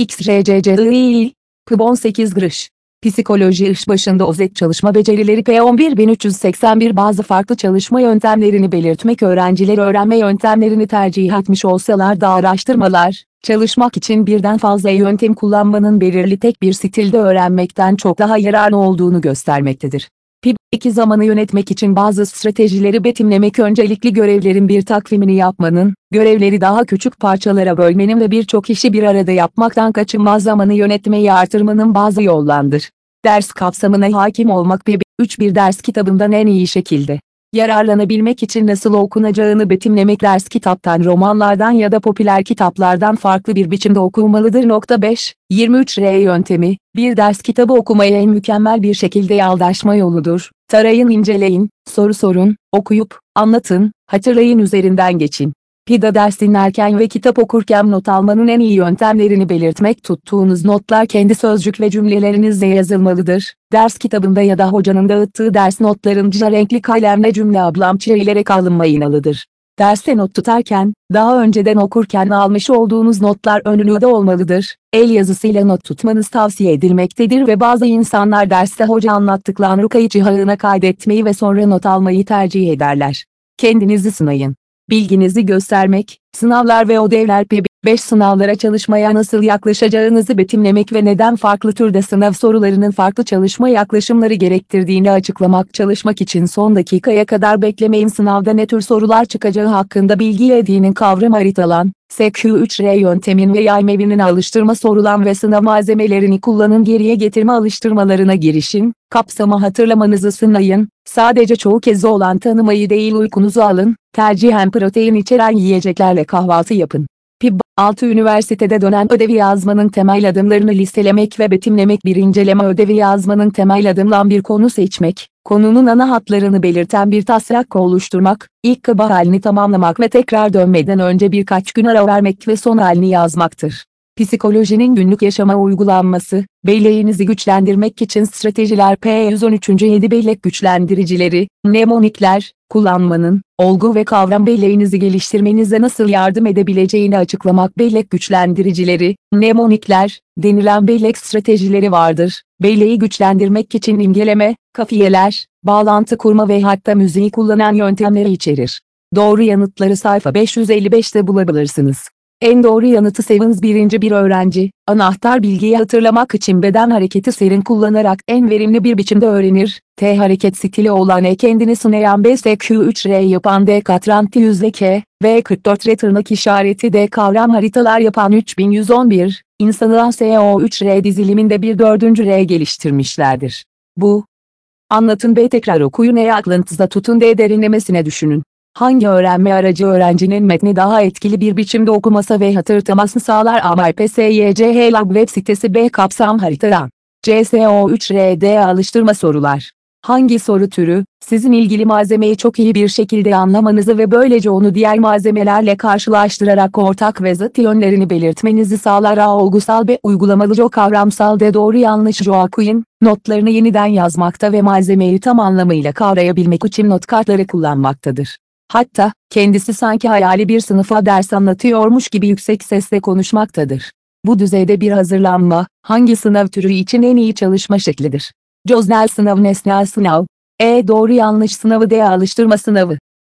XRCCI, P18 Gırış. Psikoloji iş başında özet çalışma becerileri P11381 bazı farklı çalışma yöntemlerini belirtmek öğrenciler öğrenme yöntemlerini tercih etmiş olsalar da araştırmalar, çalışmak için birden fazla yöntem kullanmanın belirli tek bir stilde öğrenmekten çok daha yararlı olduğunu göstermektedir. PIB-2 zamanı yönetmek için bazı stratejileri betimlemek öncelikli görevlerin bir takvimini yapmanın, görevleri daha küçük parçalara bölmenin ve birçok işi bir arada yapmaktan kaçınmaz zamanı yönetmeyi artırmanın bazı yollardır. Ders kapsamına hakim olmak PIB-3 bir ders kitabından en iyi şekilde yararlanabilmek için nasıl okunacağını betimlemek ders kitaptan romanlardan ya da popüler kitaplardan farklı bir biçimde okunmalıdır. 5. 23R yöntemi, bir ders kitabı okumaya en mükemmel bir şekilde yoldaşma yoludur. Tarayın, inceleyin, soru sorun, okuyup, anlatın, hatırlayın, üzerinden geçin. PID'de ders dinlerken ve kitap okurken not almanın en iyi yöntemlerini belirtmek tuttuğunuz notlar kendi sözcük ve cümlelerinizle yazılmalıdır. Ders kitabında ya da hocanın dağıttığı ders notlarınca renkli kalemle cümle ablamçilerek alınmayındadır. Derste not tutarken, daha önceden okurken almış olduğunuz notlar önünüzde olmalıdır. El yazısıyla not tutmanız tavsiye edilmektedir ve bazı insanlar derste hoca anlattıklarını kayıt cihazına kaydetmeyi ve sonra not almayı tercih ederler. Kendinizi sınayın. Bilginizi göstermek, sınavlar ve ödevler PIB-5 sınavlara çalışmaya nasıl yaklaşacağınızı betimlemek ve neden farklı türde sınav sorularının farklı çalışma yaklaşımları gerektirdiğini açıklamak. Çalışmak için son dakikaya kadar beklemeyin, sınavda ne tür sorular çıkacağı hakkında bilgi edinin, kavram haritalan, SQ3R yöntemin ve yayma alıştırma sorulan ve sınav malzemelerini kullanın, geriye getirme alıştırmalarına girişin, kapsamı hatırlamanızı sınayın, sadece çoğu kez olan tanımayı değil uykunuzu alın, tercihen protein içeren yiyeceklerle kahvaltı yapın. PIB-6 üniversitede dönen ödevi yazmanın temel adımlarını listelemek ve betimlemek. Bir inceleme ödevi yazmanın temel adımlan bir konu seçmek, konunun ana hatlarını belirten bir taslak oluşturmak, ilk kaba halini tamamlamak ve tekrar dönmeden önce birkaç gün ara vermek ve son halini yazmaktır. Psikolojinin günlük yaşama uygulanması, belleğinizi güçlendirmek için stratejiler P113. 7 bellek güçlendiricileri, mnemonikler, kullanmanın, olgu ve kavram belleğinizi geliştirmenize nasıl yardım edebileceğini açıklamak. Bellek güçlendiricileri, mnemonikler, denilen bellek stratejileri vardır. Belleği güçlendirmek için imgeleme, kafiyeler, bağlantı kurma ve hatta müziği kullanan yöntemleri içerir. Doğru yanıtları sayfa 555'te bulabilirsiniz. En doğru yanıtı Sevens bir öğrenci, anahtar bilgiyi hatırlamak için beden hareketi serin kullanarak en verimli bir biçimde öğrenir. T hareket stili olan E kendini sınayan B SQ3R yapan D katranti yüzde K, V 44R tırnak işareti D kavram haritalar yapan 3111, insanı SO3R diziliminde bir 4. R geliştirmişlerdir. Bu anlatın B tekrar okuyun E aklınızda tutun D derinlemesine düşünün. Hangi öğrenme aracı öğrencinin metni daha etkili bir biçimde okuması ve hatırlamasını sağlar? AMPSYCH Lab web sitesi B kapsam haritadan. CSO3RD alıştırma sorular. Hangi soru türü, sizin ilgili malzemeyi çok iyi bir şekilde anlamanızı ve böylece onu diğer malzemelerle karşılaştırarak ortak ve zıt yönlerini belirtmenizi sağlar? A. Olgusal B. Uygulamalı C. Kavramsal D. Doğru yanlış C. Okuyun, notlarını yeniden yazmakta ve malzemeyi tam anlamıyla kavrayabilmek için not kartları kullanmaktadır. Hatta, kendisi sanki hayali bir sınıfa ders anlatıyormuş gibi yüksek sesle konuşmaktadır. Bu düzeyde bir hazırlanma, hangi sınav türü için en iyi çalışma şeklidir? Öznel sınav, nesnel sınav, E. Doğru yanlış sınavı D. Alıştırma sınavı.